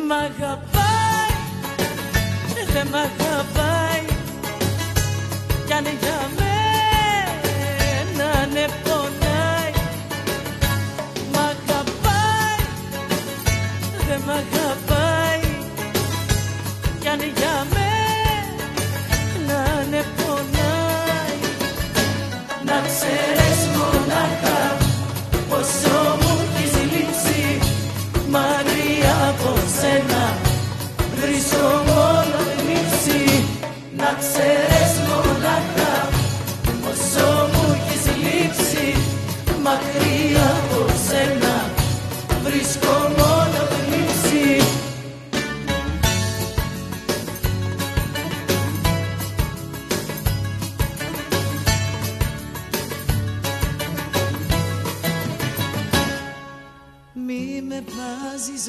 Μ' αγαπάει, δεν μ' αγαπάει, κι αν για μένα ναι πονάει. Μ' αγαπάει, δεν μ' αγαπάει,